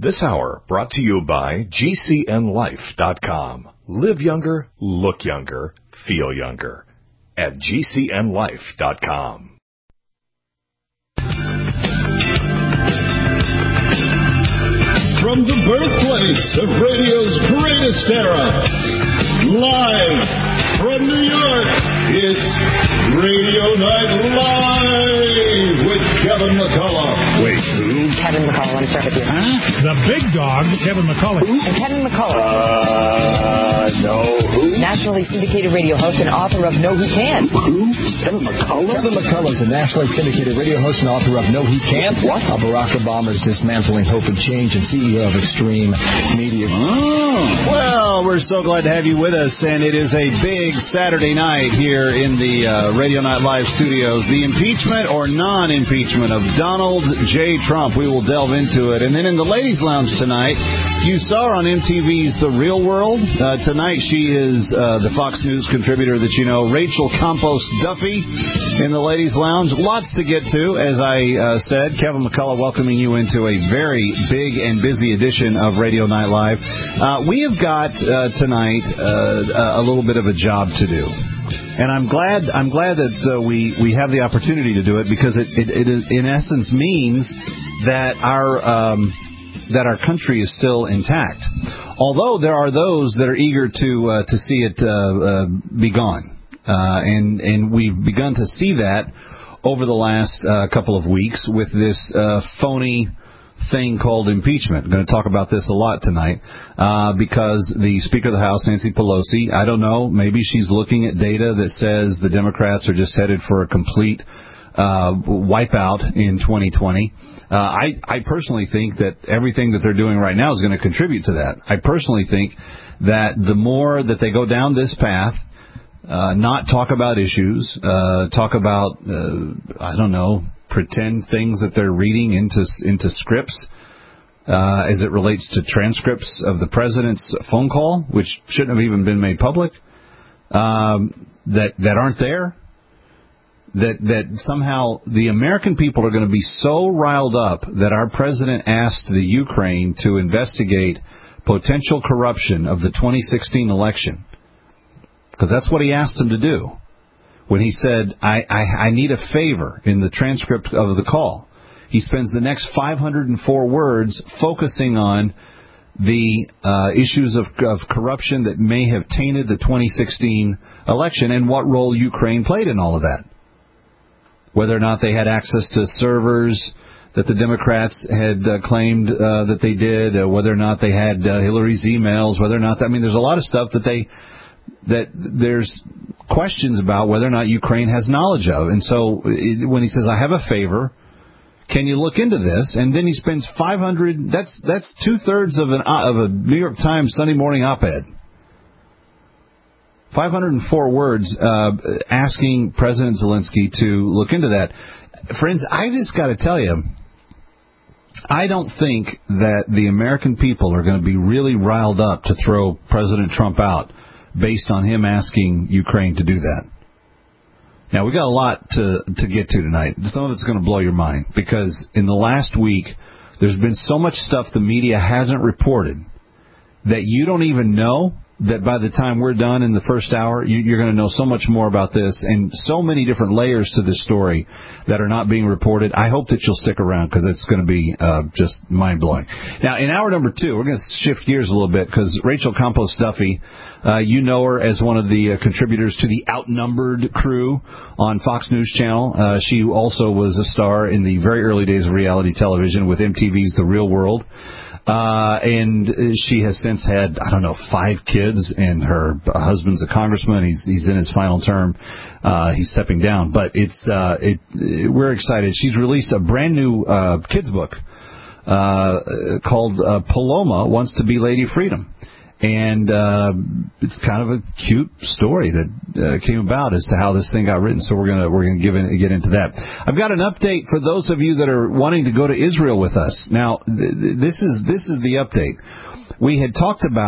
This hour brought to you by GCNLife.com. Live younger, look younger, feel younger at GCNLife.com. From the birthplace of radio's greatest era, live from New York, it's Radio Night Live with Kevin McCullough. Wait, who? Kevin McCullough, let me start with you. Huh? The big dog, Kevin McCullough. Kevin McCullough. No, who? Nationally syndicated radio host and author of No He Can't. Who? Kevin McCullough? Kevin McCullough is a nationally syndicated radio host and author of No He Can't. What? How Barack Obama is dismantling hope and change, and CEO of Extreme Media. Oh. Well, we're so glad to have you with us, and it is a big Saturday night here in the Radio Night Live studios. The impeachment or non-impeachment of Donald J. Trump. We will delve into it. And then in the Ladies' Lounge tonight, you saw her on MTV's The Real World. Tonight she is the Fox News contributor that you know, Rachel Campos Duffy in the Ladies' Lounge. Lots to get to, as I said. Kevin McCullough welcoming you into a very big and busy edition of Radio Night Live. We have got tonight a little bit of a job to do. And I'm glad that we have the opportunity to do it, because it in essence means that our country is still intact. Although there are those that are eager to see it be gone, and we've begun to see that over the last couple of weeks with this phony thing called impeachment. I'm going to talk about this a lot tonight because the Speaker of the House, Nancy Pelosi, I don't know, maybe she's looking at data that says the Democrats are just headed for a complete wipeout in 2020. I personally think that everything that they're doing right now is going to contribute to that. I personally think that the more that they go down this path, not talk about issues, talk about, I don't know, pretend things that they're reading into scripts as it relates to transcripts of the president's phone call, which shouldn't have even been made public, that aren't there, that somehow the American people are going to be so riled up that our president asked the Ukraine to investigate potential corruption of the 2016 election, because that's what he asked them to do. When he said, I need a favor in the transcript of the call, he spends the next 504 words focusing on the issues of corruption that may have tainted the 2016 election and what role Ukraine played in all of that. Whether or not they had access to servers that the Democrats had claimed that they did, whether or not they had Hillary's emails, whether or not, there's a lot of stuff that there's questions about whether or not Ukraine has knowledge of. And so when he says, I have a favor, can you look into this? And then he spends 500, that's two-thirds of a New York Times Sunday morning op-ed. 504 words asking President Zelensky to look into that. Friends, I just got to tell you, I don't think that the American people are going to be really riled up to throw President Trump out based on him asking Ukraine to do that. Now, we got a lot to get to tonight. Some of it's going to blow your mind, because in the last week, there's been so much stuff the media hasn't reported that you don't even know that by the time we're done in the first hour, you're going to know so much more about this, and so many different layers to this story that are not being reported. I hope that you'll stick around, because it's going to be just mind-blowing. Now, in hour number 2, we're going to shift gears a little bit, because Rachel Campos Duffy, you know her as one of the contributors to the Outnumbered crew on Fox News Channel. She also was a star in the very early days of reality television with MTV's The Real World. And she has since had, 5 kids, and her husband's a congressman. He's in his final term. He's stepping down, but we're excited. She's released a brand new kids book called Paloma Wants to Be Lady Freedom. And it's kind of a cute story that came about as to how this thing got written. So we're gonna get into that. I've got an update for those of you that are wanting to go to Israel with us. Now, this is the update. We had talked about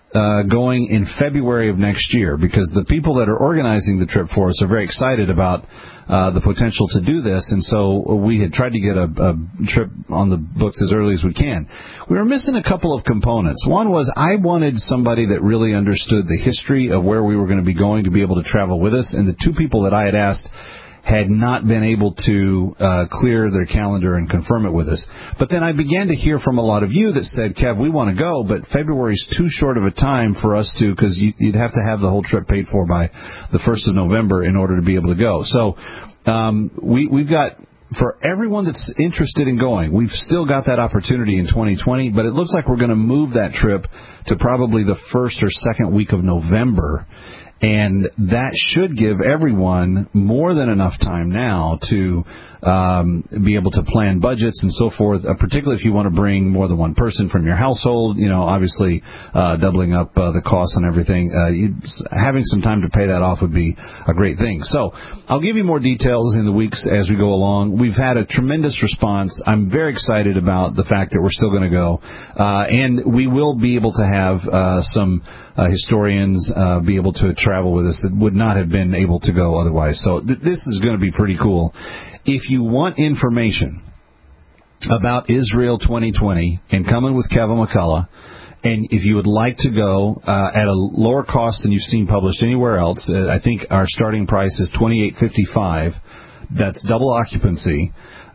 going in February of next year, because the people that are organizing the trip for us are very excited about the potential to do this, and so we had tried to get a trip on the books as early as we can. We were missing a couple of components. One was I wanted somebody that really understood the history of where we were going to be going to be able to travel with us, and the two people that I had asked had not been able to clear their calendar and confirm it with us. But then I began to hear from a lot of you that said, Kev, we want to go, but February's too short of a time for us to, because you'd have to have the whole trip paid for by the 1st of November in order to be able to go. So we've got, for everyone that's interested in going, we've still got that opportunity in 2020, but it looks like we're going to move that trip to probably the first or second week of November. And that should give everyone more than enough time now to be able to plan budgets and so forth, particularly if you want to bring more than one person from your household, obviously doubling up the costs and everything. Having some time to pay that off would be a great thing. So I'll give you more details in the weeks as we go along. We've had a tremendous response. I'm very excited about the fact that we're still going to go. And we will be able to have some historians be able to travel with us that would not have been able to go otherwise. So this is going to be pretty cool. If you want information about Israel 2020 and coming with Kevin McCullough, and if you would like to go at a lower cost than you've seen published anywhere else, I think our starting price is $28.55. That's double occupancy.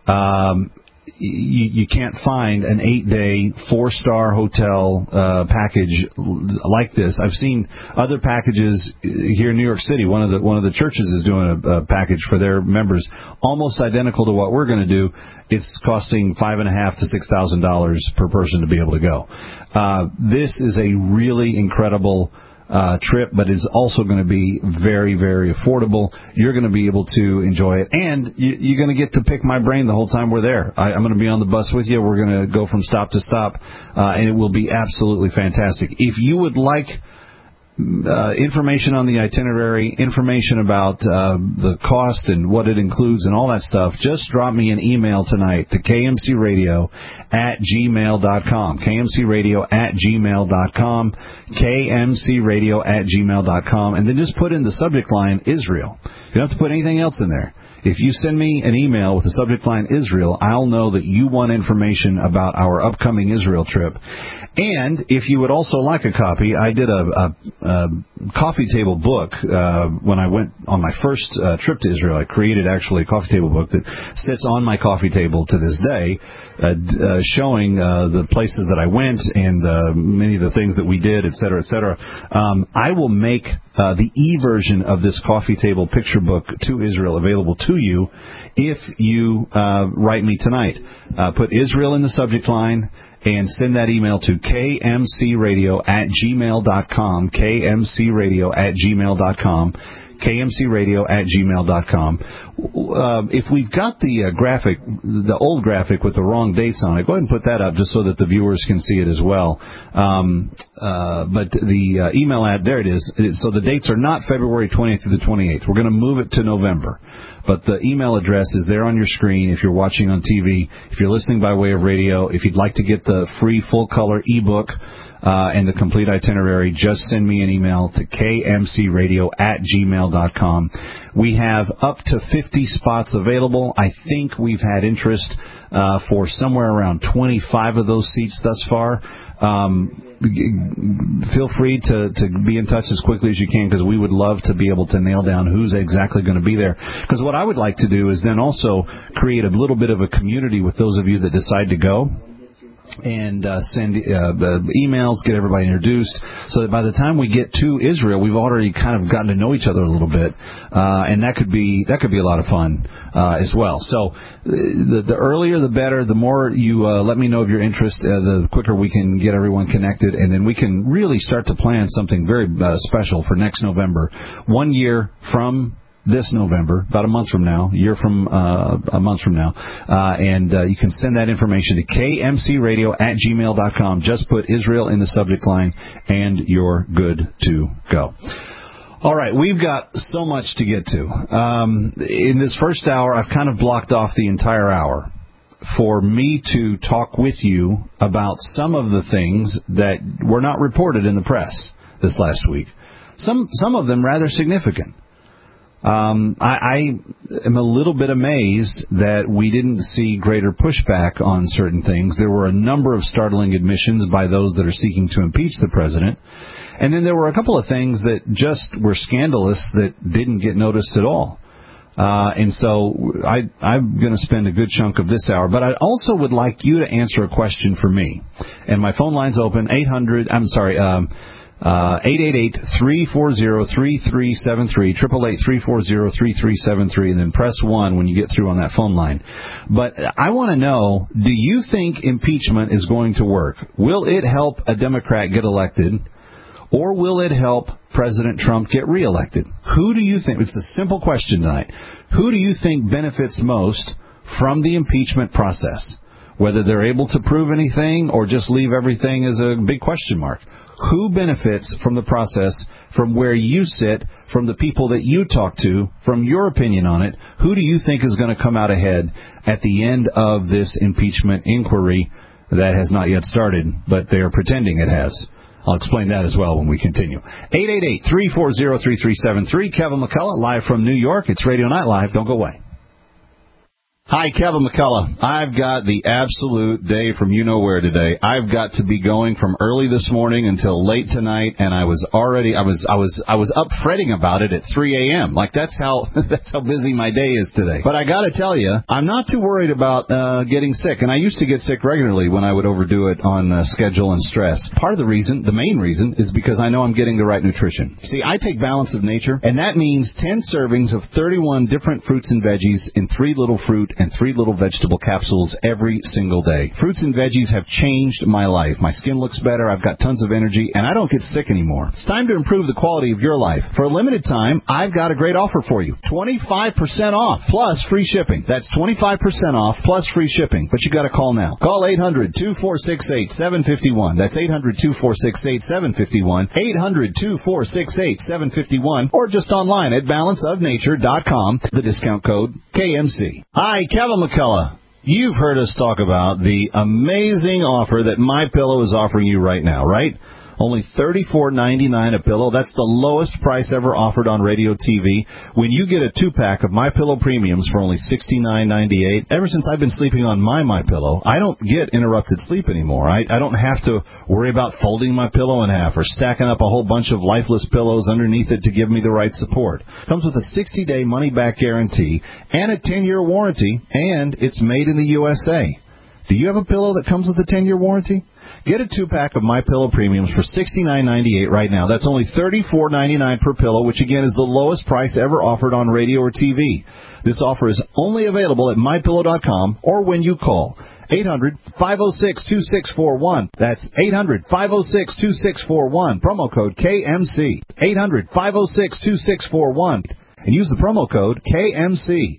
You can't find an 8-day 4-star hotel package like this. I've seen other packages here in New York City. One of the churches is doing a package for their members almost identical to what we're going to do. It's costing $5,500 to $6,000 per person to be able to go. This is a really incredible trip, but it's also going to be very, very affordable. You're going to be able to enjoy it, and you're going to get to pick my brain the whole time we're there. I'm going to be on the bus with you. We're going to go from stop to stop, and it will be absolutely fantastic. If you would like information on the itinerary, information about the cost and what it includes and all that stuff, just drop me an email tonight to kmcradio@gmail.com. kmcradio@gmail.com. kmcradio@gmail.com. And then just put in the subject line Israel. You don't have to put anything else in there. If you send me an email with the subject line Israel, I'll know that you want information about our upcoming Israel trip. And if you would also like a copy, I did a coffee table book when I went on my first trip to Israel. I created actually a coffee table book that sits on my coffee table to this day, showing the places that I went and many of the things that we did, et cetera, et cetera. I will make the e-version of this coffee table picture book to Israel available to you if you write me tonight. Put Israel in the subject line and send that email to kmcradio@gmail.com, kmcradio@gmail.com, kmcradio@gmail.com. If we've got the graphic, the old graphic with the wrong dates on it, go ahead and put that up just so that the viewers can see it as well. But the email ad, there it is. So the dates are not February 20th through the 28th. We're going to move it to November. But the email address is there on your screen if you're watching on TV, if you're listening by way of radio. If you'd like to get the free full-color ebook and the complete itinerary, just send me an email to kmcradio@gmail.com. We have up to 50 spots available. I think we've had interest for somewhere around 25 of those seats thus far. Feel free to be in touch as quickly as you can, because we would love to be able to nail down who's exactly going to be there. Because what I would like to do is then also create a little bit of a community with those of you that decide to go, and send emails, get everybody introduced, so that by the time we get to Israel, we've already kind of gotten to know each other a little bit, and that could be a lot of fun as well. So the earlier the better. The more you let me know of your interest, the quicker we can get everyone connected, and then we can really start to plan something very special for next November. 1 year from this November, about a month from now, a year from a month from now. And you can send that information to kmcradio@gmail.com. Just put Israel in the subject line, and you're good to go. All right, we've got so much to get to. In this first hour, I've kind of blocked off the entire hour for me to talk with you about some of the things that were not reported in the press this last week. Some of them rather significant. I am a little bit amazed that we didn't see greater pushback on certain things. There were a number of startling admissions by those that are seeking to impeach the president. And then there were a couple of things that just were scandalous that didn't get noticed at all. And so I'm going to spend a good chunk of this hour. But I also would like you to answer a question for me. And my phone line's open, 888-340-3373, 888-340-3373, and then press 1 when you get through on that phone line. But I want to know, do you think impeachment is going to work? Will it help a Democrat get elected, or will it help President Trump get reelected? Who do you think, it's a simple question tonight, who do you think benefits most from the impeachment process? Whether they're able to prove anything or just leave everything as a big question mark. Who benefits from the process, from where you sit, from the people that you talk to, from your opinion on it? Who do you think is going to come out ahead at the end of this impeachment inquiry that has not yet started, but they are pretending it has? I'll explain that as well when we continue. 888-340-3373. Kevin McCullough, live from New York. It's Radio Night Live. Don't go away. Hi, Kevin McCullough. I've got the absolute day from you-know-where today. I've got to be going from early this morning until late tonight, and I was up fretting about it at 3 a.m. Like, that's how busy my day is today. But I got to tell you, I'm not too worried about getting sick, and I used to get sick regularly when I would overdo it on schedule and stress. Part of the reason, the main reason, is because I know I'm getting the right nutrition. See, I take Balance of Nature, and that means 10 servings of 31 different fruits and veggies in 3 little fruit and 3 little vegetable capsules every single day. Fruits and veggies have changed my life. My skin looks better, I've got tons of energy, and I don't get sick anymore. It's time to improve the quality of your life. For a limited time, I've got a great offer for you. 25% off plus free shipping. That's 25% off plus free shipping. But you got to call now. Call 800-2468-751. That's 800-2468-751. 800-2468-751. Or just online at balanceofnature.com. The discount code KMC. Hi, Kevin McCullough. You've heard us talk about the amazing offer that MyPillow is offering you right now, right? Only $34.99 a pillow. That's the lowest price ever offered on radio TV. When you get a 2-pack of MyPillow Premiums for only $69.98, ever since I've been sleeping on my MyPillow, I don't get interrupted sleep anymore. I don't have to worry about folding my pillow in half or stacking up a whole bunch of lifeless pillows underneath it to give me the right support. Comes with a 60-day money-back guarantee and a 10-year warranty, and it's made in the USA. Do you have a pillow that comes with a 10-year warranty? Get a 2-pack of MyPillow Premiums for $69.98 right now. That's only $34.99 per pillow, which again is the lowest price ever offered on radio or TV. This offer is only available at MyPillow.com or when you call 800-506-2641. That's 800-506-2641. Promo code KMC. 800-506-2641. And use the promo code KMC.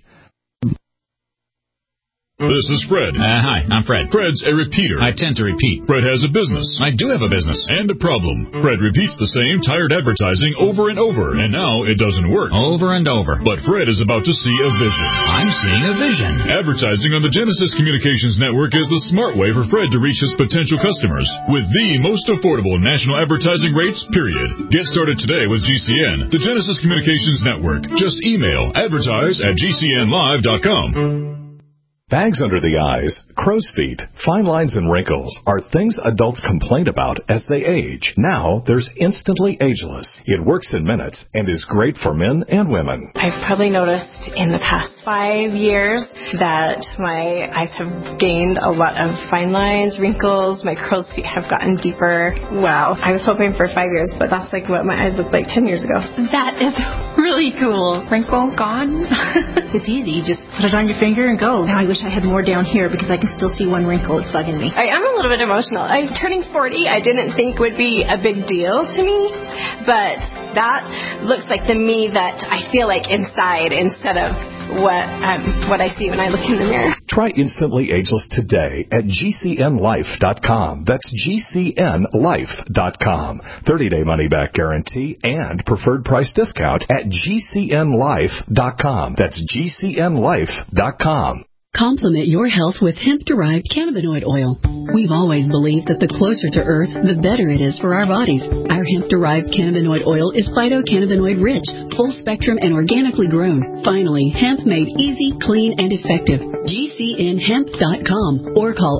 This is Fred. Hi, I'm Fred. Fred's a repeater. I tend to repeat. Fred has a business. I do have a business. And a problem. Fred repeats the same tired advertising over and over, and now it doesn't work. Over and over. But Fred is about to see a vision. I'm seeing a vision. Advertising on the Genesis Communications Network is the smart way for Fred to reach his potential customers with the most affordable national advertising rates, period. Get started today with GCN, the Genesis Communications Network. Just email advertise@gcnlive.com. Bags under the eyes, crow's feet, fine lines and wrinkles are things adults complain about as they age. Now there's Instantly Ageless. It works in minutes and is great for men and women. I've probably noticed in the past 5 years that my eyes have gained a lot of fine lines, wrinkles, my crow's feet have gotten deeper. Wow. I was hoping for 5 years, but that's like what my eyes looked like 10 years ago. That is really cool. Wrinkle gone. It's easy. You just put it on your finger and go. Now I wish I had more down here because I can still see one wrinkle. It's bugging me. I am a little bit emotional. I'm turning 40. I didn't think would be a big deal to me, but that looks like the me that I feel like inside instead of what I see when I look in the mirror. Try Instantly Ageless today at GCNLife.com. That's GCNLife.com. 30-day money-back guarantee and preferred price discount at GCNLife.com. That's GCNLife.com. Complement your health with hemp-derived cannabinoid oil. We've always believed that the closer to Earth, the better it is for our bodies. Our hemp-derived cannabinoid oil is phytocannabinoid-rich, full-spectrum, and organically grown. Finally, hemp made easy, clean, and effective. GCNhemp.com or call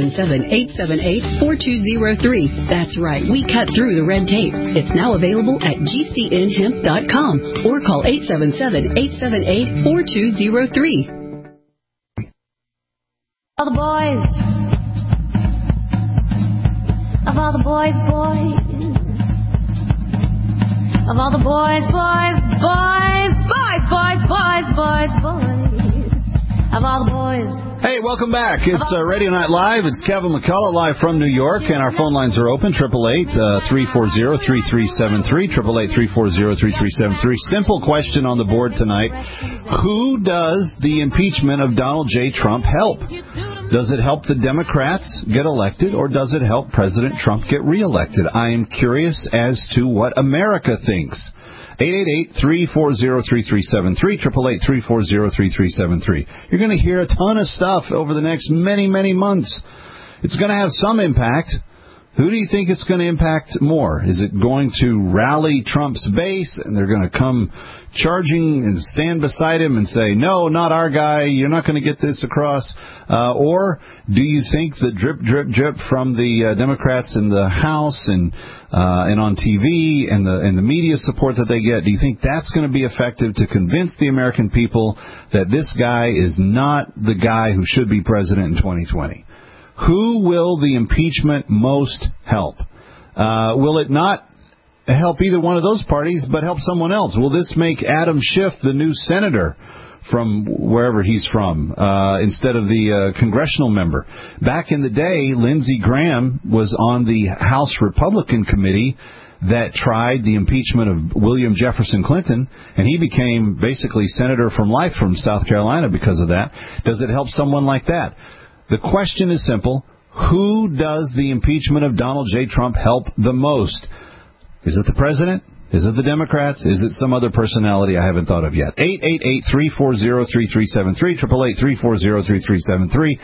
877-878-4203. That's right, we cut through the red tape. It's now available at GCNhemp.com or call 877-878-4203. All the boys, of all the boys, of all the boys, of all the boys. Hey, welcome back. It's Radio Night Live. It's Kevin McCullough live from New York, and our phone lines are open, 888-340-3373, 888-340-3373. Simple question on the board tonight. Who does the impeachment of Donald J. Trump help? Does it help the Democrats get elected, or does it help President Trump get reelected? I am curious as to what America thinks. 888-340-3373, 888-340-3373. You're going to hear a ton of stuff over the next many, many months. It's going to have some impact. Who do you think it's going to impact more? Is it going to rally Trump's base, and they're going to come charging and stand beside him and say, no, not our guy, you're not going to get this across? Or do you think the drip, drip, drip from the Democrats in the House and on TV and the media support that they get, do you think that's going to be effective to convince the American people that this guy is not the guy who should be president in 2020? Who will the impeachment most help? Will it not help either one of those parties, but help someone else? Will this make Adam Schiff the new senator from wherever he's from, instead of the congressional member? Back in the day, Lindsey Graham was on the House Republican committee that tried the impeachment of William Jefferson Clinton, and he became basically senator from life from South Carolina because of that. Does it help someone like that? The question is simple. Who does the impeachment of Donald J. Trump help the most? Is it the president? Is it the Democrats? Is it some other personality I haven't thought of yet? 888-340-3373, 888-340-3373,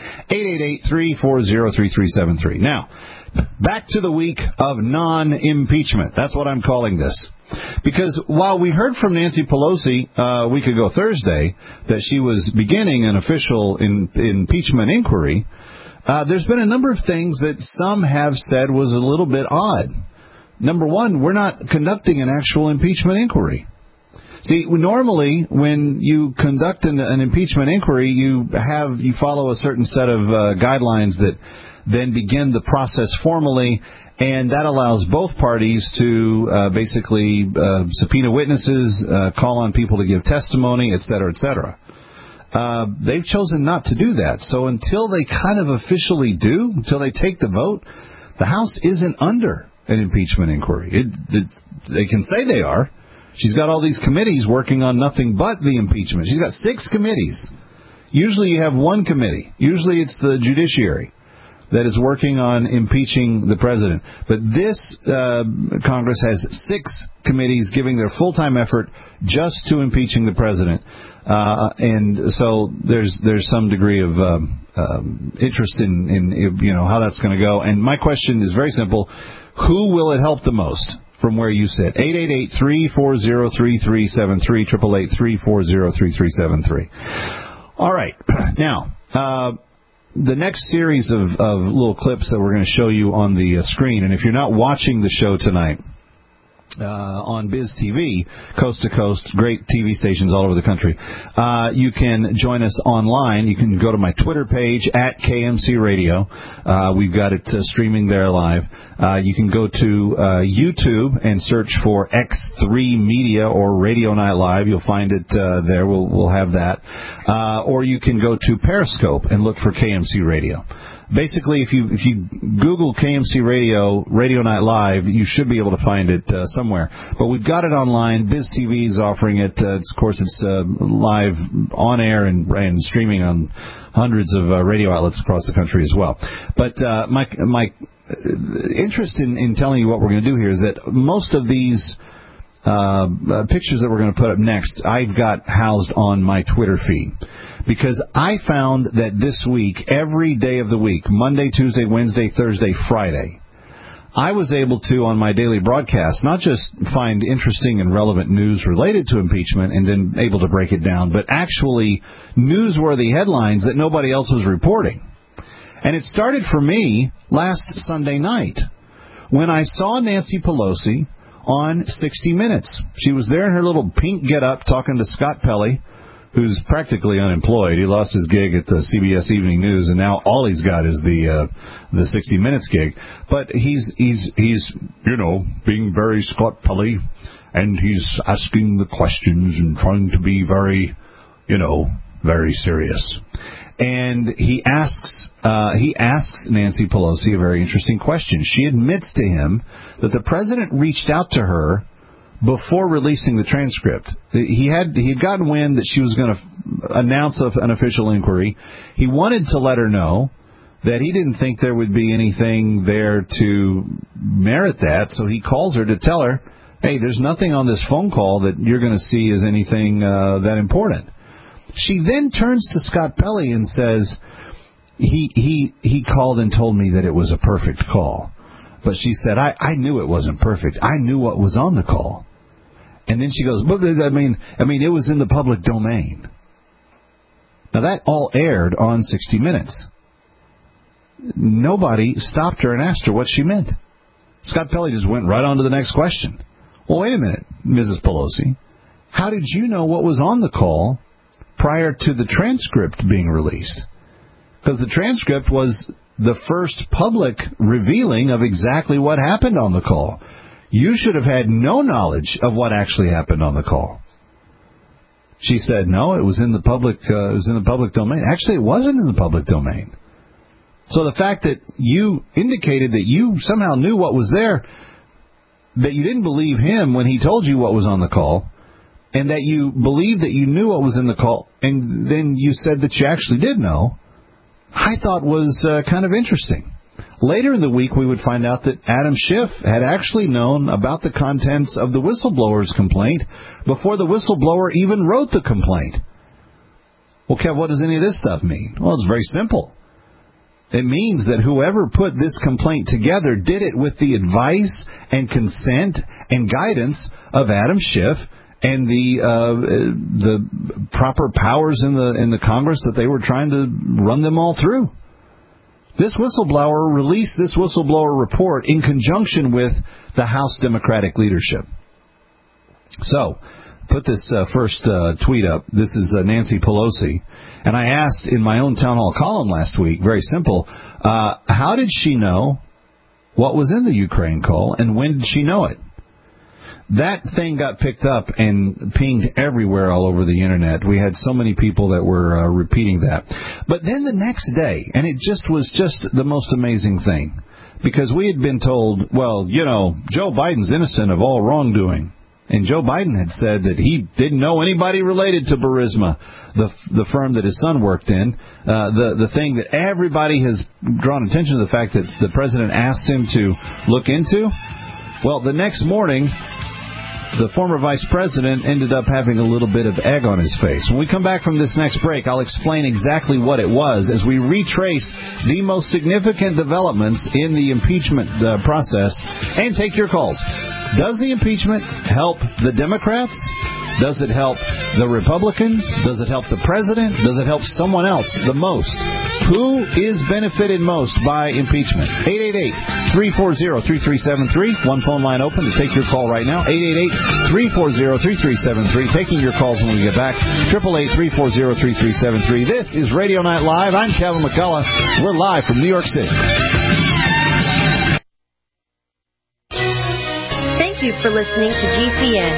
888-340-3373. Now, back to the week of non-impeachment. That's what I'm calling this. Because while we heard from Nancy Pelosi a week ago Thursday that she was beginning an official impeachment inquiry, there's been a number of things that some have said was a little bit odd. Number one, we're not conducting an actual impeachment inquiry. See, normally when you conduct an impeachment inquiry, you follow a certain set of guidelines that then begin the process formally, and that allows both parties to basically subpoena witnesses, call on people to give testimony, et cetera, et cetera. They've chosen not to do that. So until they kind of officially do, until they take the vote, the House isn't under an impeachment inquiry. They can say they are. She's got all these committees working on nothing but the impeachment. She's got 6 committees. Usually you have one committee. Usually it's the judiciary that is working on impeaching the president. But this Congress has 6 committees giving their full-time effort just to impeaching the president. And so there's some degree of interest in how that's going to go. And my question is very simple. Who will it help the most from where you sit? 888-340-3373, 888-340-3373. All right. Now, the next series of little clips that we're going to show you on the screen, and if you're not watching the show tonight on Biz TV, coast to coast, great TV stations all over the country, you can join us online. You can go to my Twitter page at KMC Radio. We've got it streaming there live. You can go to YouTube and search for X3 Media or Radio Night Live. You'll find it there. We'll have that. Or you can go to Periscope and look for KMC Radio. Basically, if you Google KMC Radio, Radio Night Live, you should be able to find it somewhere. But we've got it online. Biz TV is offering it. Of course, it's live on air and streaming on hundreds of radio outlets across the country as well. But my interest in telling you what we're going to do here is that most of these pictures that we're going to put up next, I've got housed on my Twitter feed. Because I found that this week, every day of the week, Monday, Tuesday, Wednesday, Thursday, Friday, I was able to, on my daily broadcast, not just find interesting and relevant news related to impeachment and then able to break it down, but actually newsworthy headlines that nobody else was reporting. And it started for me last Sunday night when I saw Nancy Pelosi on 60 Minutes. She was there in her little pink get-up talking to Scott Pelley, who's practically unemployed. He lost his gig at the CBS Evening News, and now all he's got is the 60 Minutes gig. But he's being very Scott Pelley, and he's asking the questions and trying to be very, very serious. And he asks Nancy Pelosi a very interesting question. She admits to him that the president reached out to her before releasing the transcript. He had gotten wind that she was going to announce an official inquiry. He wanted to let her know that he didn't think there would be anything there to merit that, so he calls her to tell her, hey, there's nothing on this phone call that you're going to see as anything that important. She then turns to Scott Pelley and says, he called and told me that it was a perfect call. But she said, I knew it wasn't perfect. I knew what was on the call. And then she goes, but I mean, it was in the public domain. Now, that all aired on 60 Minutes. Nobody stopped her and asked her what she meant. Scott Pelley just went right on to the next question. Well, wait a minute, Mrs. Pelosi. How did you know what was on the call prior to the transcript being released? Because the transcript was the first public revealing of exactly what happened on the call. You should have had no knowledge of what actually happened on the call. She said, no, it was in the public. It was in the public domain. Actually, it wasn't in the public domain. So the fact that you indicated that you somehow knew what was there, that you didn't believe him when he told you what was on the call, and that you believed that you knew what was in the call, and then you said that you actually did know, I thought was kind of interesting. Later in the week, we would find out that Adam Schiff had actually known about the contents of the whistleblower's complaint before the whistleblower even wrote the complaint. Well, Kev, what does any of this stuff mean? Well, it's very simple. It means that whoever put this complaint together did it with the advice and consent and guidance of Adam Schiff and the proper powers in the Congress that they were trying to run them all through. This whistleblower released this whistleblower report in conjunction with the House Democratic leadership. So, put this first tweet up. This is Nancy Pelosi. And I asked in my own town hall column last week, very simple, how did she know what was in the Ukraine call, and when did she know it? That thing got picked up and pinged everywhere all over the Internet. We had so many people that were repeating that. But then the next day, and it was just the most amazing thing, because we had been told, well, Joe Biden's innocent of all wrongdoing. And Joe Biden had said that he didn't know anybody related to Burisma, the firm that his son worked in, the thing that everybody has drawn attention to, the fact that the president asked him to look into. Well, the next morning, the former vice president ended up having a little bit of egg on his face. When we come back from this next break, I'll explain exactly what it was as we retrace the most significant developments in the impeachment process and take your calls. Does the impeachment help the Democrats? Does it help the Republicans? Does it help the president? Does it help someone else the most? Who is benefited most by impeachment? 888-340-3373. One phone line open to take your call right now. 888-340-3373. Taking your calls when we get back. 888-340-3373. This is Radio Night Live. I'm Kevin McCullough. We're live from New York City. Thank you for listening to GCN.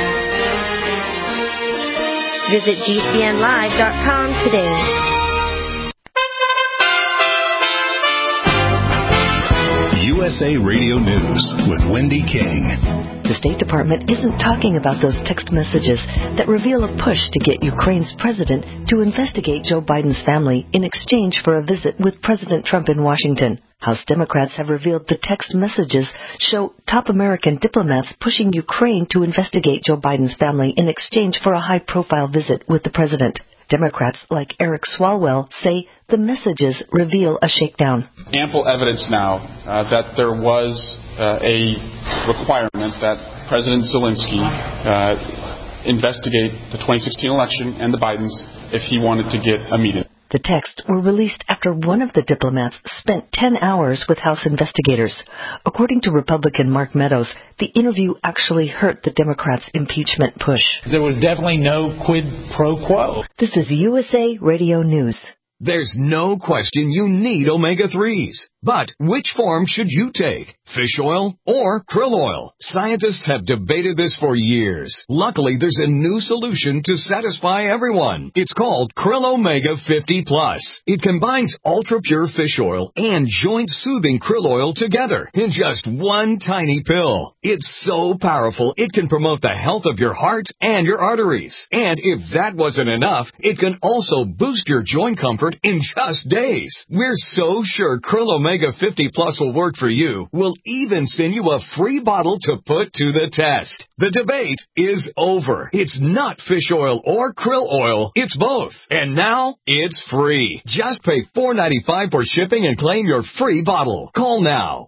Visit GCNlive.com today. You USA Radio News with Wendy King. The State Department isn't talking about those text messages that reveal a push to get Ukraine's president to investigate Joe Biden's family in exchange for a visit with President Trump in Washington. House Democrats have revealed the text messages show top American diplomats pushing Ukraine to investigate Joe Biden's family in exchange for a high-profile visit with the president. Democrats like Eric Swalwell say the messages reveal a shakedown. Ample evidence now that there was a requirement that President Zelensky investigate the 2016 election and the Bidens if he wanted to get a meeting. The texts were released after one of the diplomats spent 10 hours with House investigators. According to Republican Mark Meadows, the interview actually hurt the Democrats' impeachment push. There was definitely no quid pro quo. This is USA Radio News. There's no question you need omega-3s. But which form should you take? Fish oil or krill oil? Scientists have debated this for years. Luckily, there's a new solution to satisfy everyone. It's called Krill Omega 50 Plus. It combines ultra-pure fish oil and joint-soothing krill oil together in just one tiny pill. It's so powerful, it can promote the health of your heart and your arteries. And if that wasn't enough, it can also boost your joint comfort in just days. We're so sure Krill Omega 50 Plus will work for you. We'll even send you a free bottle to put to the test. The debate is over. It's not fish oil or krill oil. It's both. And now it's free. Just pay $4.95 for shipping and claim your free bottle. Call now.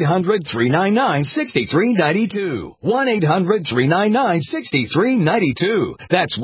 1-800-399-6392. 1-800-399-6392. That's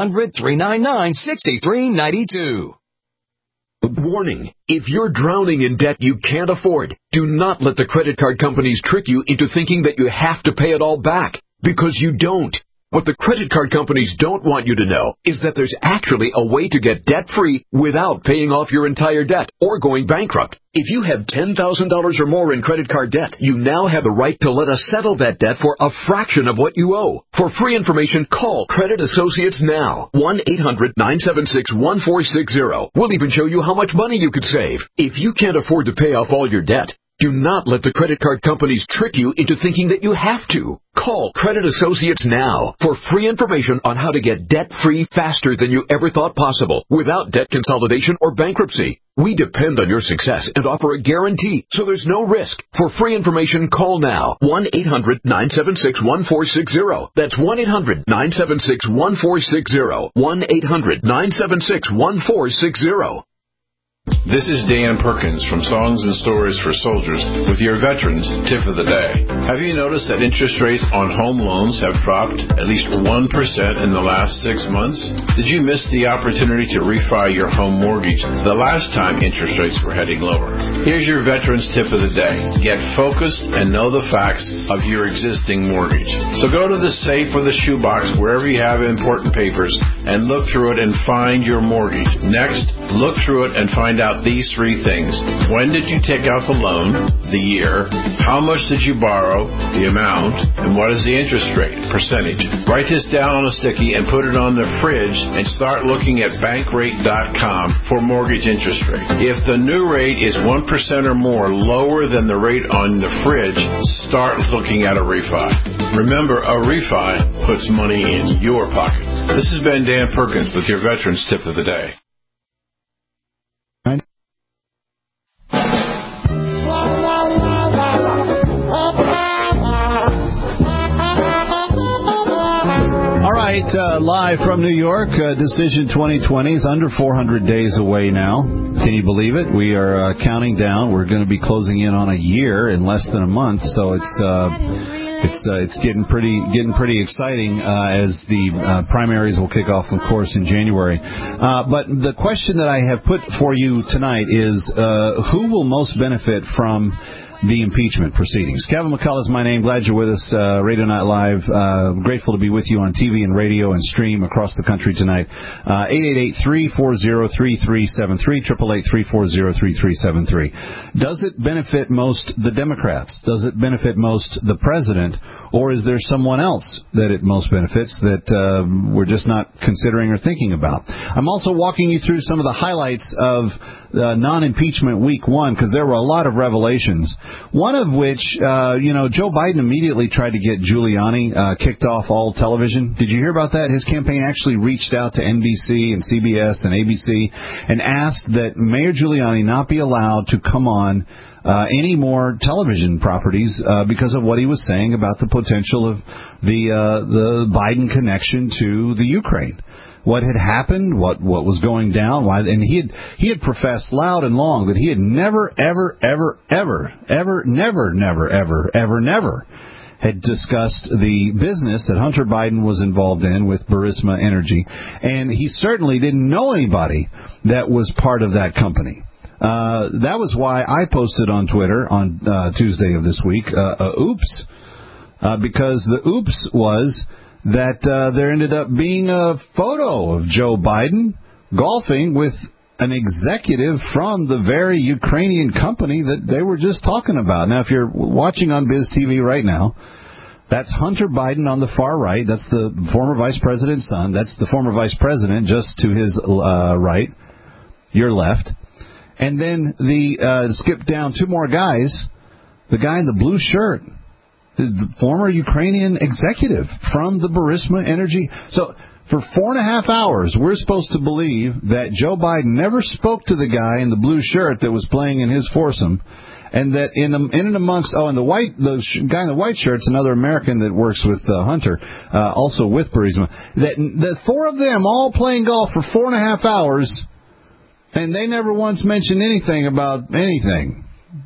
1-800-399-6392. Warning, if you're drowning in debt you can't afford, do not let the credit card companies trick you into thinking that you have to pay it all back, because you don't. What the credit card companies don't want you to know is that there's actually a way to get debt-free without paying off your entire debt or going bankrupt. If you have $10,000 or more in credit card debt, you now have the right to let us settle that debt for a fraction of what you owe. For free information, call Credit Associates now. 1-800-976-1460. We'll even show you how much money you could save. If you can't afford to pay off all your debt, do not let the credit card companies trick you into thinking that you have to. Call Credit Associates now for free information on how to get debt-free faster than you ever thought possible without debt consolidation or bankruptcy. We depend on your success and offer a guarantee, so there's no risk. For free information, call now. 1-800-976-1460. That's 1-800-976-1460. 1-800-976-1460. This is Dan Perkins from Songs and Stories for Soldiers with your Veterans Tip of the Day. Have you noticed that interest rates on home loans have dropped at least 1% in the last 6 months? Did you miss the opportunity to refi your home mortgage the last time interest rates were heading lower? Here's your Veterans Tip of the Day. Get focused and know the facts of your existing mortgage. So go to the safe or the shoebox, wherever you have important papers, and look through it and find your mortgage. Next, look through it and find out these 3 things. When did you take out the loan? The year. How much did you borrow? The amount. And what is the interest rate? Percentage. Write this down on a sticky and put it on the fridge and start looking at bankrate.com for mortgage interest rate. If the new rate is 1% or more lower than the rate on the fridge, start looking at a refi. Remember, a refi puts money in your pocket. This has been Dan Perkins with your Veterans Tip of the Day. All right, live from New York, Decision 2020 is under 400 days away now. Can you believe it? We are counting down. We're going to be closing in on a year in less than a month, so it's getting pretty exciting as the primaries will kick off, of course, in January. But the question that I have put for you tonight is who will most benefit from the impeachment proceedings? Kevin McCullough is my name. Glad you're with us. Radio Night Live. Grateful to be with you on TV and radio and stream across the country tonight. 888-340-3373, 888-340-3373. Does it benefit most the Democrats? Does it benefit most the president? Or is there someone else that it most benefits that we're just not considering or thinking about? I'm also walking you through some of the highlights of non-impeachment week one, because there were a lot of revelations. One of which, Joe Biden immediately tried to get Giuliani kicked off all television. Did you hear about that? His campaign actually reached out to NBC and CBS and ABC and asked that Mayor Giuliani not be allowed to come on any more television properties because of what he was saying about the potential of the Biden connection to the Ukraine. What had happened, what was going down, why, and he had professed loud and long that he had never had discussed the business that Hunter Biden was involved in with Burisma Energy, and he certainly didn't know anybody that was part of that company. That was why I posted on Twitter on Tuesday of this week, oops, because the oops was that there ended up being a photo of Joe Biden golfing with an executive from the very Ukrainian company that they were just talking about. Now, if you're watching on Biz TV right now, that's Hunter Biden on the far right. That's the former vice president's son. That's the former vice president just to his right, your left. And then skip down two more guys, the guy in the blue shirt, the former Ukrainian executive from the Burisma Energy. So for 4.5 hours, we're supposed to believe that Joe Biden never spoke to the guy in the blue shirt that was playing in his foursome, and that in and amongst, and the guy in the white shirt's another American that works with Hunter, also with Burisma. That the four of them all playing golf for 4.5 hours, and they never once mentioned anything about anything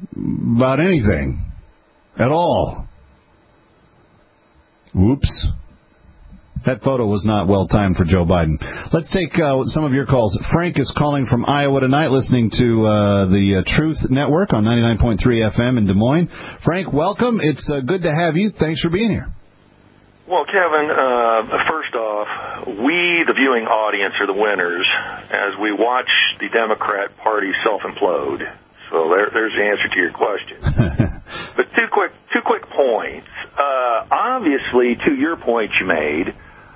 at all. Whoops. That photo was not well timed for Joe Biden. Let's take some of your calls. Frank is calling from Iowa tonight, listening to the Truth Network on 99.3 FM in Des Moines. Frank, welcome. It's good to have you. Thanks for being here. Well, Kevin, first off, we, the viewing audience, are the winners as we watch the Democrat Party self-implode. So there's the answer to your question. But two quick points. Obviously, to your point you made,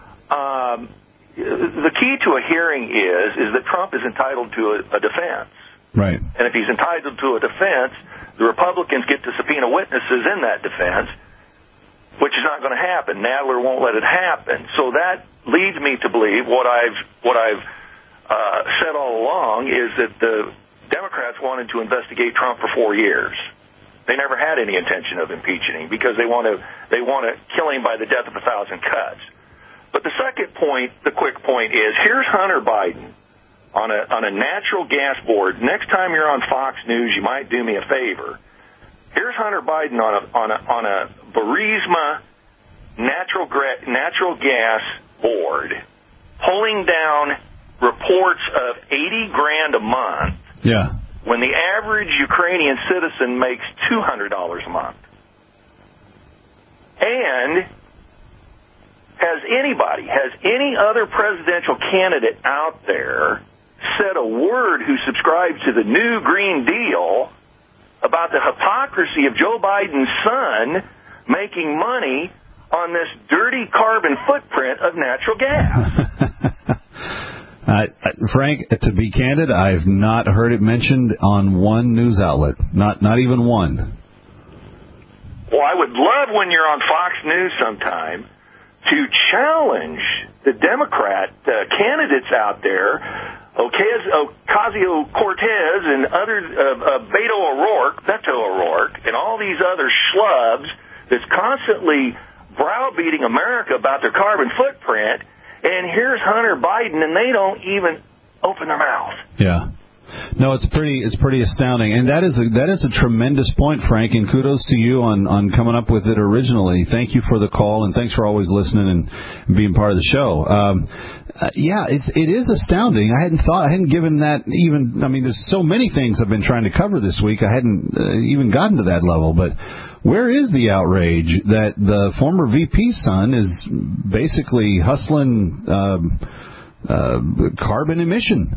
the key to a hearing is that Trump is entitled to a defense. Right. And if he's entitled to a defense, the Republicans get to subpoena witnesses in that defense, which is not going to happen. Nadler won't let it happen. So that leads me to believe what I've said all along is that the Democrats wanted to investigate Trump for 4 years. They never had any intention of impeaching him because they want to kill him by the death of 1,000 cuts. But the second point, the quick point is, here's Hunter Biden on a natural gas board. Next time you're on Fox News, you might do me a favor. Here's Hunter Biden on a Burisma natural gas board, pulling down reports of $80,000 a month. Yeah. When the average Ukrainian citizen makes $200 a month. And has any other presidential candidate out there said a word who subscribes to the new Green Deal about the hypocrisy of Joe Biden's son making money on this dirty carbon footprint of natural gas? Frank, to be candid, I've not heard it mentioned on one news outlet. Not even one. Well, I would love when you're on Fox News sometime to challenge the Democrat candidates out there, Ocasio-Cortez and other Beto O'Rourke, and all these other schlubs that's constantly browbeating America about their carbon footprint. And here's Hunter Biden, and they don't even open their mouth. Yeah. No, it's pretty astounding, and that is a tremendous point, Frank. And kudos to you on coming up with it originally. Thank you for the call, and thanks for always listening and being part of the show. It is astounding. I hadn't given that even. I mean, there's so many things I've been trying to cover this week. I hadn't even gotten to that level, but. Where is the outrage that the former VP's son is basically hustling carbon emission?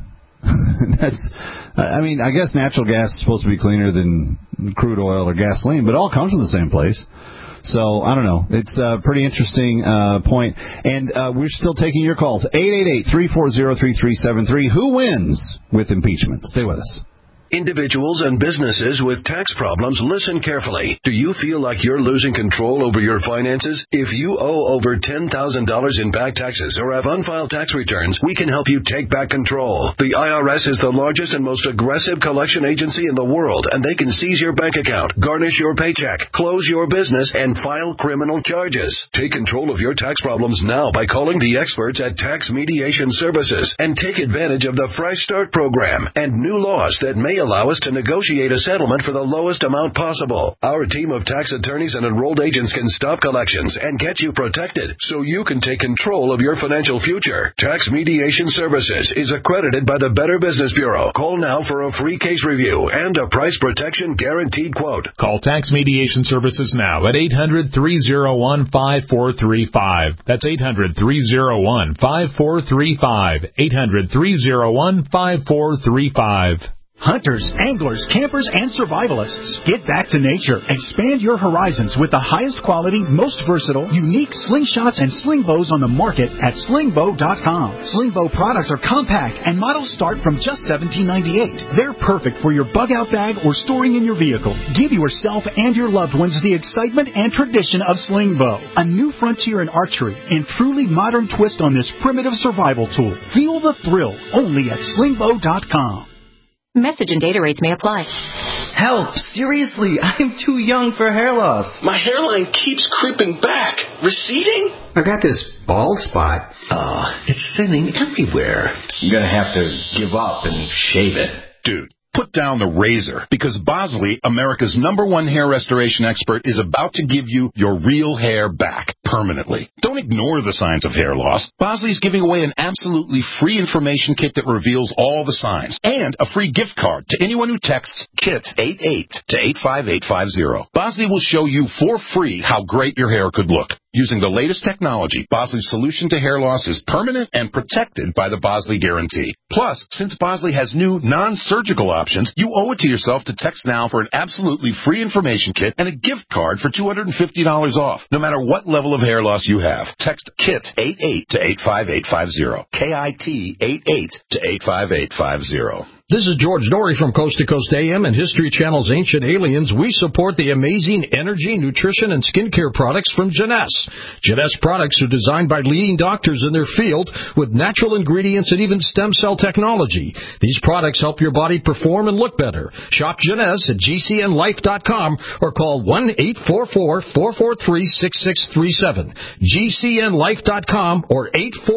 I guess natural gas is supposed to be cleaner than crude oil or gasoline, but it all comes from the same place. So, I don't know. It's a pretty interesting point. And we're still taking your calls. 888-340-3373. Who wins with impeachment? Stay with us. Individuals and businesses with tax problems, listen carefully. Do you feel like you're losing control over your finances? If you owe over $10,000 in back taxes or have unfiled tax returns, we can help you take back control. The IRS is the largest and most aggressive collection agency in the world, and they can seize your bank account, garnish your paycheck, close your business, and file criminal charges. Take control of your tax problems now by calling the experts at Tax Mediation Services and take advantage of the Fresh Start program and new laws that may allow us to negotiate a settlement for the lowest amount possible. Our team of tax attorneys and enrolled agents can stop collections and get you protected so you can take control of your financial future. Tax Mediation Services is accredited by the Better Business Bureau. Call now for a free case review and a price protection guaranteed quote. Call Tax Mediation Services now at 800-301-5435. That's 800-301-5435. 800-301-5435. Hunters, anglers, campers, and survivalists, get back to nature. Expand your horizons with the highest quality, most versatile, unique slingshots and sling bows on the market at slingbow.com. Slingbow products are compact and models start from just $17.98. They're perfect for your bug-out bag or storing in your vehicle. Give yourself and your loved ones the excitement and tradition of Slingbow, a new frontier in archery and truly modern twist on this primitive survival tool. Feel the thrill only at slingbow.com. Message and data rates may apply. Help! Seriously, I'm too young for hair loss. My hairline keeps creeping back. Receding? I got this bald spot. It's thinning everywhere. I'm gonna have to give up and shave it. Dude, put down the razor, because Bosley, America's #1 hair restoration expert, is about to give you your real hair back permanently. Don't ignore the signs of hair loss. Bosley's giving away an absolutely free information kit that reveals all the signs, and a free gift card to anyone who texts KIT88 to 85850. Bosley will show you for free how great your hair could look. Using the latest technology, Bosley's solution to hair loss is permanent and protected by the Bosley Guarantee. Plus, since Bosley has new non-surgical options, you owe it to yourself to text now for an absolutely free information kit and a gift card for $250 off, no matter what level of hair loss you have. Text KIT88 to 85850. KIT88 to 85850. This is George Norrie from Coast to Coast AM and History Channel's Ancient Aliens. We support the amazing energy, nutrition, and skincare products from Jeunesse. Jeunesse products are designed by leading doctors in their field with natural ingredients and even stem cell technology. These products help your body perform and look better. Shop Jeunesse at GCNlife.com or call 1-844-443-6637. GCNlife.com or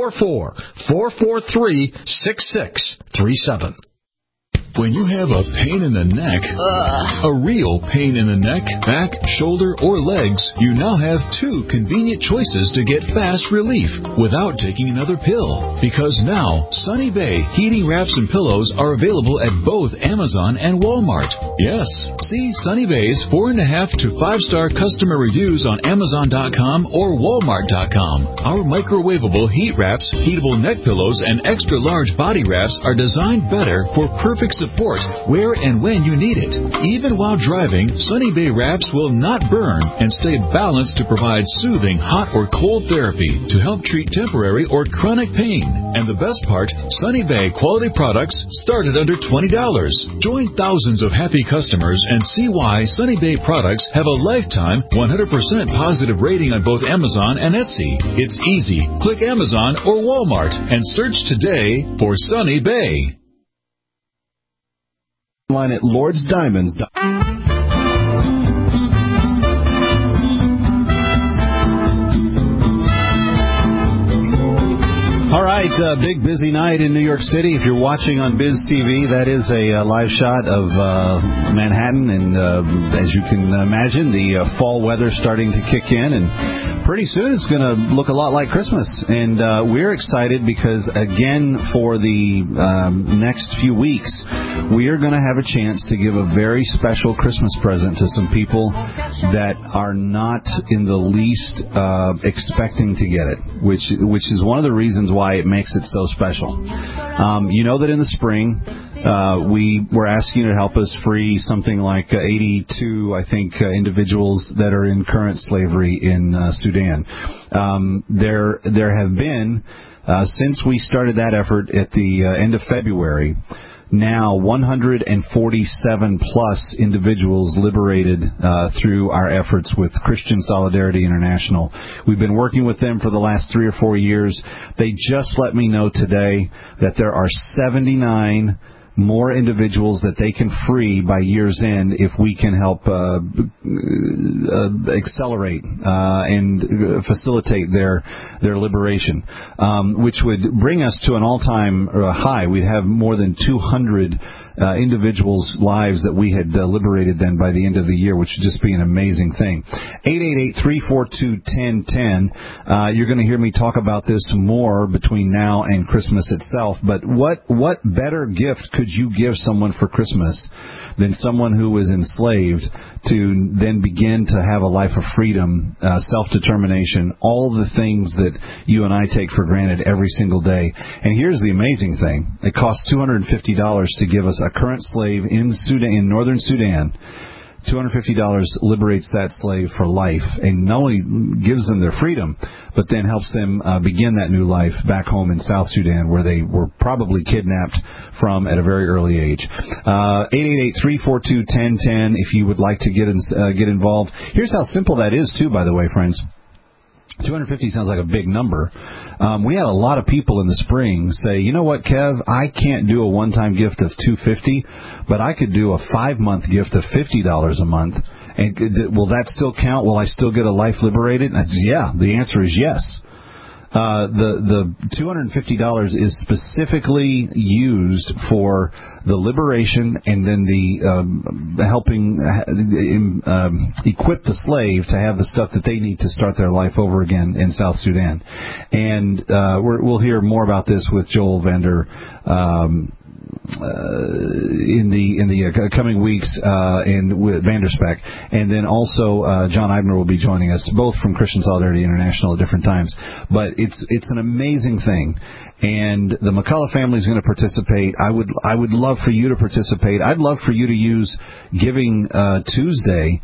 844-443-6637. When you have a pain in the neck, a real pain in the neck, back, shoulder, or legs, you now have two convenient choices to get fast relief without taking another pill. Because now, Sunny Bay heating wraps and pillows are available at both Amazon and Walmart. Yes, see Sunny Bay's 4.5 to 5-star customer reviews on Amazon.com or Walmart.com. Our microwavable heat wraps, heatable neck pillows, and extra large body wraps are designed better for perfect support where and when you need it. Even while driving, Sunny Bay wraps will not burn and stay balanced to provide soothing hot or cold therapy to help treat temporary or chronic pain. And the best part, Sunny Bay quality products start at under $20. Join thousands of happy customers and see why Sunny Bay products have a lifetime 100% positive rating on both Amazon and Etsy. It's easy. Click Amazon or Walmart and search today for Sunny Bay. Line at Lord's Diamonds. All right, big busy night in New York City. If you're watching on Biz TV, that is a live shot of Manhattan, and as you can imagine, the fall weather's starting to kick in, and pretty soon it's going to look a lot like Christmas. And we're excited because, again, for the next few weeks, we are going to have a chance to give a very special Christmas present to some people that are not in the least expecting to get it, which is one of the reasons why it makes it so special. You know that in the spring, we were asking you to help us free something like 82, I think, individuals that are in current slavery in Sudan. There have been, since we started that effort at the end of February, now 147 plus individuals liberated through our efforts with Christian Solidarity International. We've been working with them for the last 3 or 4 years. They just let me know today that there are 79 more individuals that they can free by year's end if we can help accelerate and facilitate their liberation, which would bring us to an all-time high. We'd have more than 200 individuals' lives that we had liberated then by the end of the year, which would just be an amazing thing. 888-342-1010. You're going to hear me talk about this more between now and Christmas itself, but what better gift could you give someone for Christmas than someone who was enslaved to then begin to have a life of freedom, self-determination, all the things that you and I take for granted every single day. And here's the amazing thing. It costs $250 to give us a current slave in northern Sudan. $250 liberates that slave for life and not only gives them their freedom, but then helps them begin that new life back home in South Sudan, where they were probably kidnapped from at a very early age. 888-342-1010 if you would like to get involved. Here's how simple that is, too, by the way, friends. 250 sounds like a big number. We had a lot of people in the spring say, you know what, Kev, I can't do a one-time gift of $250, but I could do a 5-month gift of $50 a month. And will that still count? Will I still get a life liberated? And I said, yeah, the answer is yes. The $250 is specifically used for the liberation and then the helping equip the slave to have the stuff that they need to start their life over again in South Sudan. And we'll hear more about this with Joel Vander in the coming weeks and with Vanderspeck, and then also John Eibner will be joining us, both from Christian Solidarity International at different times. But it's an amazing thing, and the McCullough family is going to participate. I would love for you to participate. I'd love for you to use Giving Tuesday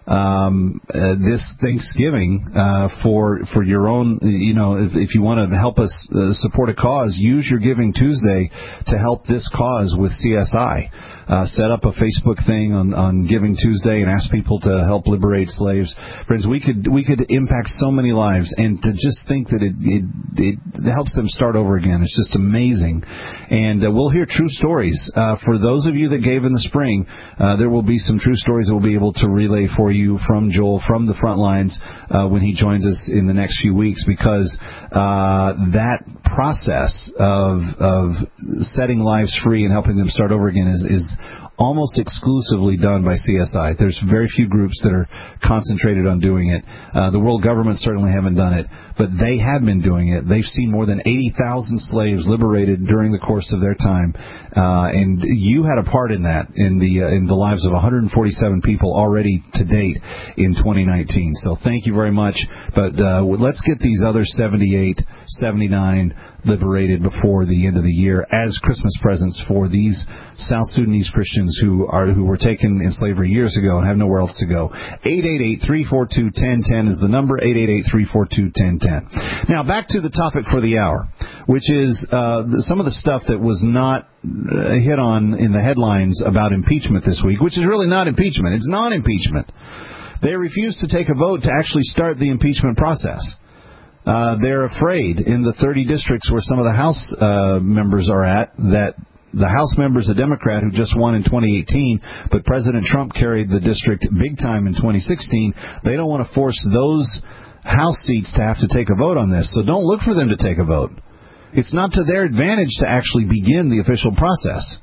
this Thanksgiving for your own, if you want to help us support a cause, use your Giving Tuesday to help this cause with CSI. Set up a Facebook thing on Giving Tuesday and ask people to help liberate slaves. Friends, we could impact so many lives, and to just think that it helps them start over again, it's just amazing. And we'll hear true stories. For those of you that gave in the spring, there will be some true stories that we'll be able to relay for you from Joel, from the front lines, when he joins us in the next few weeks, because that process of setting lives free and helping them start over again is almost exclusively done by CSI. There's very few groups that are concentrated on doing it. The world governments certainly haven't done it, but they have been doing it. They've seen more than 80,000 slaves liberated during the course of their time, and you had a part in that, in the lives of 147 people already to date in 2019. So thank you very much. But let's get these other 78, 79 liberated before the end of the year as Christmas presents for these South Sudanese Christians who were taken in slavery years ago and have nowhere else to go. 888-342-1010 is the number, 888-342-1010. Now, back to the topic for the hour, which is some of the stuff that was not hit on in the headlines about impeachment this week, which is really not impeachment. It's non-impeachment. They refused to take a vote to actually start the impeachment process. They're afraid in the 30 districts where some of the House members are at that the House member's a Democrat who just won in 2018, but President Trump carried the district big time in 2016. They don't want to force those House seats to have to take a vote on this, so don't look for them to take a vote. It's not to their advantage to actually begin the official process.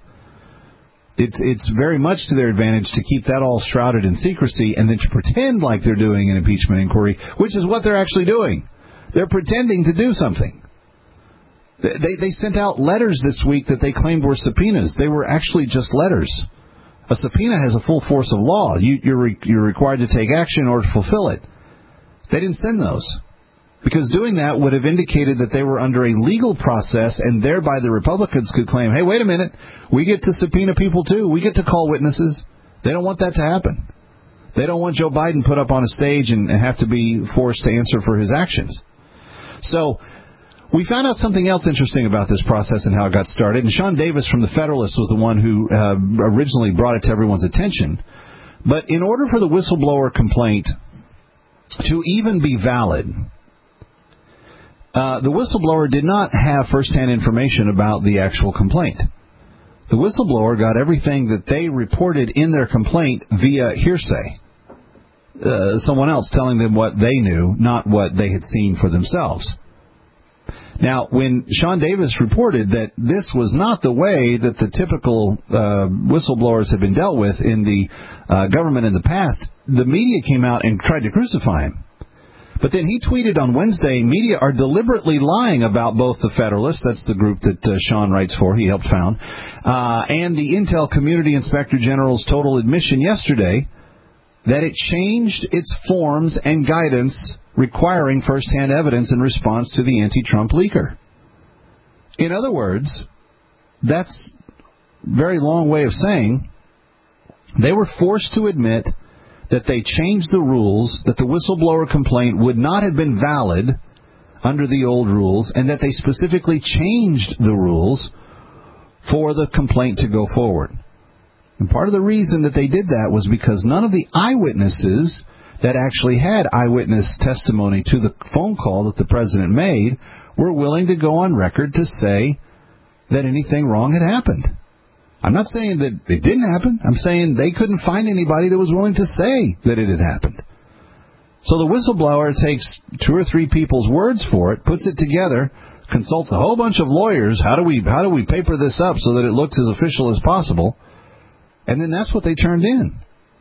It's very much to their advantage to keep that all shrouded in secrecy and then to pretend like they're doing an impeachment inquiry, which is what they're actually doing. They're pretending to do something. They sent out letters this week that they claimed were subpoenas. They were actually just letters. A subpoena has a full force of law. You're required to take action in order to fulfill it. They didn't send those, because doing that would have indicated that they were under a legal process, and thereby the Republicans could claim, hey, wait a minute, we get to subpoena people too. We get to call witnesses. They don't want that to happen. They don't want Joe Biden put up on a stage and have to be forced to answer for his actions. So We found out something else interesting about this process and how it got started. And Sean Davis from the Federalist was the one who originally brought it to everyone's attention. But in order for the whistleblower complaint to even be valid, the whistleblower did not have first-hand information about the actual complaint. The whistleblower got everything that they reported in their complaint via hearsay. Someone else telling them what they knew, not what they had seen for themselves. Now, when Sean Davis reported that this was not the way that the typical whistleblowers have been dealt with in the government in the past, the media came out and tried to crucify him. But then he tweeted on Wednesday, media are deliberately lying about both the Federalists, that's the group that Sean writes for, he helped found, and the Intel Community Inspector General's total admission yesterday that it changed its forms and guidance requiring first-hand evidence in response to the anti-Trump leaker. In other words, that's a very long way of saying they were forced to admit that they changed the rules, that the whistleblower complaint would not have been valid under the old rules, and that they specifically changed the rules for the complaint to go forward. And part of the reason that they did that was because none of the eyewitnesses that actually had eyewitness testimony to the phone call that the president made were willing to go on record to say that anything wrong had happened. I'm not saying that it didn't happen. I'm saying they couldn't find anybody that was willing to say that it had happened. So the whistleblower takes 2 or 3 people's words for it, puts it together, consults a whole bunch of lawyers. How do we paper this up so that it looks as official as possible? And then that's what they turned in.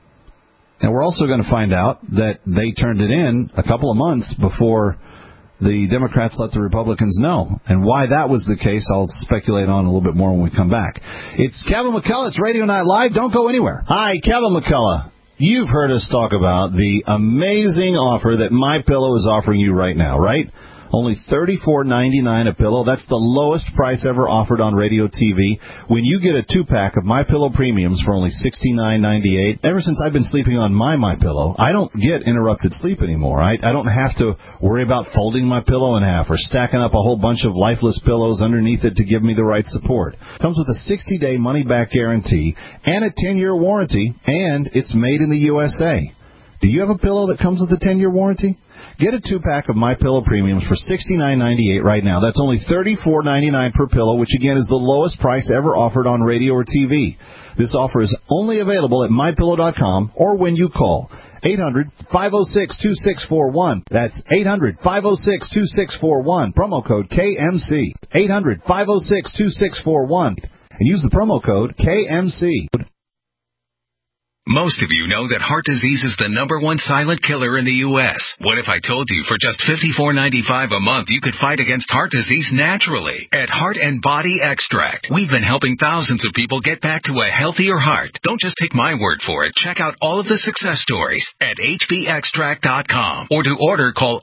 And we're also going to find out that they turned it in a couple of months before the Democrats let the Republicans know. And why that was the case, I'll speculate on a little bit more when we come back. It's Kevin McCullough. It's Radio Night Live. Don't go anywhere. Hi, Kevin McCullough. You've heard us talk about the amazing offer that MyPillow is offering you right now, right? Only $34.99 a pillow. That's the lowest price ever offered on radio TV. When you get a 2-pack of MyPillow Premiums for only $69.98, ever since I've been sleeping on my MyPillow, I don't get interrupted sleep anymore. I don't have to worry about folding my pillow in half or stacking up a whole bunch of lifeless pillows underneath it to give me the right support. Comes with a 60-day money-back guarantee and a 10-year warranty, and it's made in the USA. Do you have a pillow that comes with a 10-year warranty? Get a 2-pack of MyPillow Premiums for $69.98 right now. That's only $34.99 per pillow, which again is the lowest price ever offered on radio or TV. This offer is only available at MyPillow.com or when you call 800-506-2641. That's 800-506-2641. Promo code KMC. 800-506-2641. And use the promo code KMC. Most of you know that heart disease is the #1 silent killer in the U.S. What if I told you for just $54.95 a month you could fight against heart disease naturally? At Heart and Body Extract, we've been helping thousands of people get back to a healthier heart. Don't just take my word for it. Check out all of the success stories at hbextract.com. Or to order, call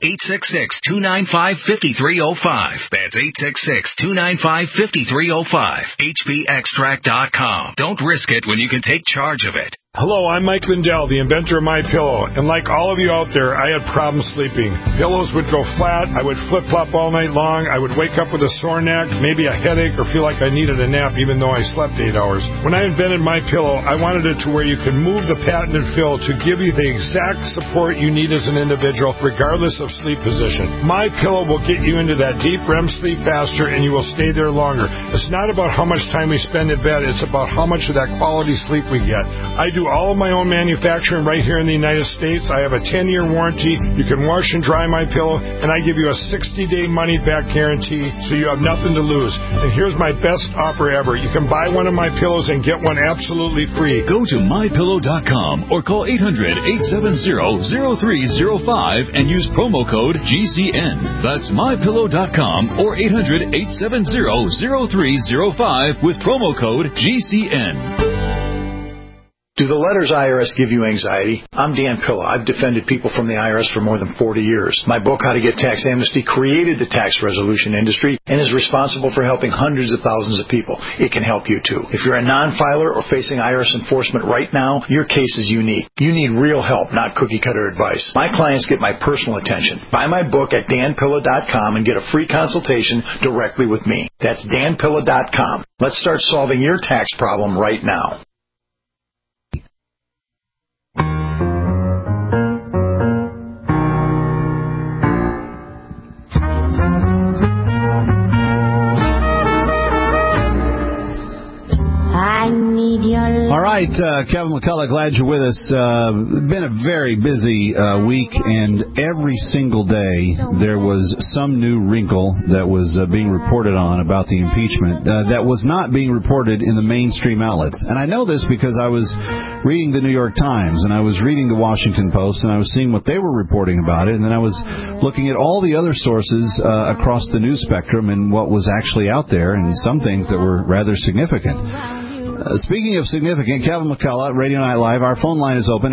866-295-5305. That's 866-295-5305. hbextract.com. Don't risk it when you can take charge of it. Hello, I'm Mike Lindell, the inventor of MyPillow, and like all of you out there, I had problems sleeping. Pillows would go flat, I would flip-flop all night long, I would wake up with a sore neck, maybe a headache, or feel like I needed a nap even though I slept 8 hours. When I invented MyPillow, I wanted it to where you could move the patented fill to give you the exact support you need as an individual, regardless of sleep position. MyPillow will get you into that deep REM sleep faster, and you will stay there longer. It's not about how much time we spend in bed, it's about how much of that quality sleep we get. I do all of my own manufacturing right here in the United States. I have a 10-year warranty. You can wash and dry my pillow, and I give you a 60-day money-back guarantee, so you have nothing to lose. And here's my best offer ever. You can buy one of my pillows and get one absolutely free. Go to MyPillow.com or call 800-870-0305 and use promo code GCN. That's MyPillow.com or 800-870-0305 with promo code GCN. Do the letters IRS give you anxiety? I'm Dan Pilla. I've defended people from the IRS for more than 40 years. My book, How to Get Tax Amnesty, created the tax resolution industry and is responsible for helping hundreds of thousands of people. It can help you too. If you're a non-filer or facing IRS enforcement right now, your case is unique. You need real help, not cookie-cutter advice. My clients get my personal attention. Buy my book at danpilla.com and get a free consultation directly with me. That's danpilla.com. Let's start solving your tax problem right now. All right, Kevin McCullough, glad you're with us. Been a very busy week, and every single day there was some new wrinkle that was being reported on about the impeachment that was not being reported in the mainstream outlets. And I know this because I was reading the New York Times, and I was reading the Washington Post, and I was seeing what they were reporting about it, and then I was looking at all the other sources across the news spectrum and what was actually out there, and some things that were rather significant. Speaking of significant, Kevin McCullough, Radio Night Live. Our phone line is open,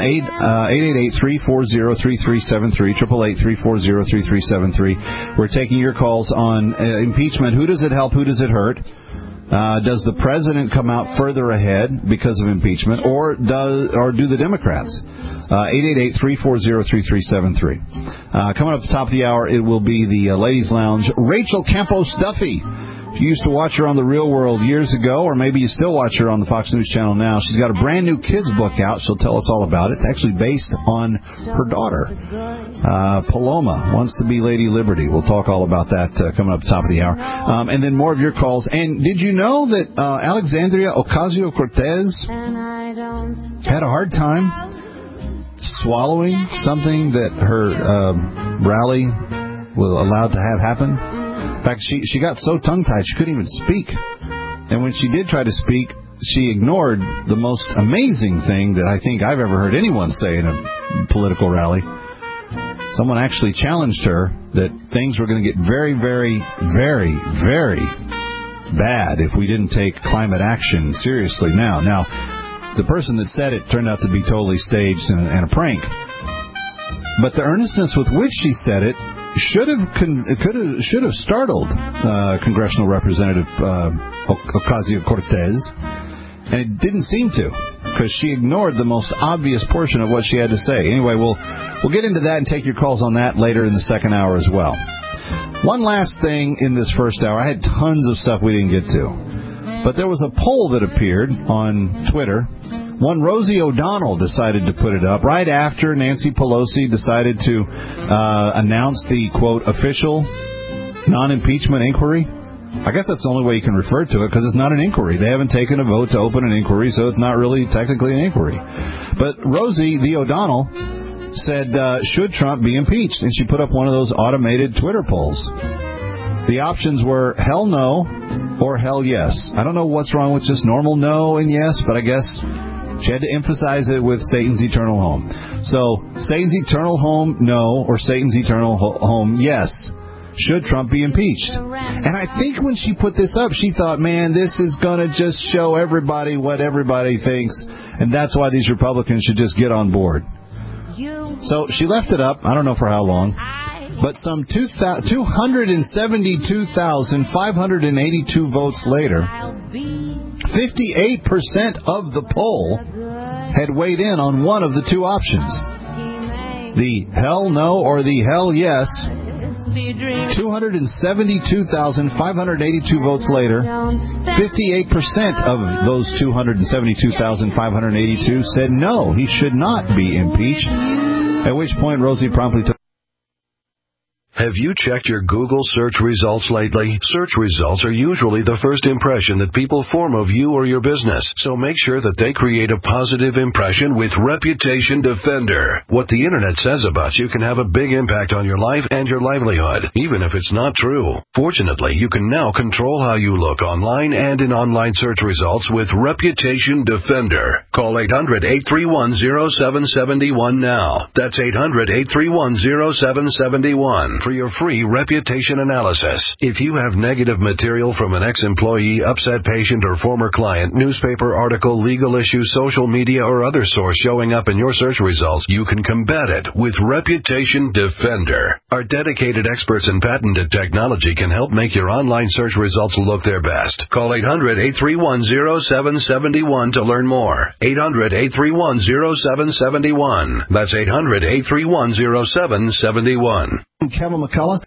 888-340-3373, 888-340-3373. We're taking your calls on impeachment. Who does it help? Who does it hurt? Does the president come out further ahead because of impeachment, or do the Democrats? 888-340-3373. Coming up at the top of the hour, it will be the Ladies Lounge. Rachel Campos Duffy. If you used to watch her on The Real World years ago, or maybe you still watch her on the Fox News Channel now, she's got a brand new kids book out. She'll tell us all about it. It's actually based on her daughter. Paloma wants to be Lady Liberty. We'll talk all about that coming up at the top of the hour. And then more of your calls. And did you know that Alexandria Ocasio-Cortez had a hard time swallowing something that her rally was allowed to have happen? In fact, she got so tongue-tied she couldn't even speak. And when she did try to speak, she ignored the most amazing thing that I think I've ever heard anyone say in a political rally. Someone actually challenged her that things were going to get very, very, very, very bad if we didn't take climate action seriously now. Now, the person that said it turned out to be totally staged and a prank. But the earnestness with which she said it should have startled Congressional Representative Ocasio-Cortez, and it didn't seem to, because she ignored the most obvious portion of what she had to say. Anyway, we'll get into that and take your calls on that later in the second hour as well. One last thing in this first hour. I had tons of stuff we didn't get to, but there was a poll that appeared on Twitter. One Rosie O'Donnell decided to put it up right after Nancy Pelosi decided to announce the, quote, official non-impeachment inquiry. I guess that's the only way you can refer to it, because it's not an inquiry. They haven't taken a vote to open an inquiry, so it's not really technically an inquiry. But Rosie the O'Donnell said, should Trump be impeached? And she put up one of those automated Twitter polls. The options were hell no or hell yes. I don't know what's wrong with just normal no and yes, but I guess she had to emphasize it with Satan's eternal home. So, Satan's eternal home, no, or Satan's eternal home, yes. Should Trump be impeached? And I think when she put this up, she thought, man, this is going to just show everybody what everybody thinks, and that's why these Republicans should just get on board. So, she left it up, I don't know for how long, but some 272,582 votes later, 58% of the poll had weighed in on one of the two options. The hell no or the hell yes. 272,582 votes later, 58% of those 272,582 said no, he should not be impeached, at which point Rosie promptly took. Have you checked your Google search results lately? Search results are usually the first impression that people form of you or your business, so make sure that they create a positive impression with Reputation Defender. What the Internet says about you can have a big impact on your life and your livelihood, even if it's not true. Fortunately, you can now control how you look online and in online search results with Reputation Defender. Call 800-831-0771 now. That's 800-831-0771. for your free reputation analysis. If you have negative material from an ex-employee, upset patient, or former client, newspaper article, legal issue, social media, or other source showing up in your search results, you can combat it with Reputation Defender. Our dedicated experts in patented technology can help make your online search results look their best. Call 800-831-0771 to learn more. 800-831-0771. That's 800-831-0771. Kevin McCullough,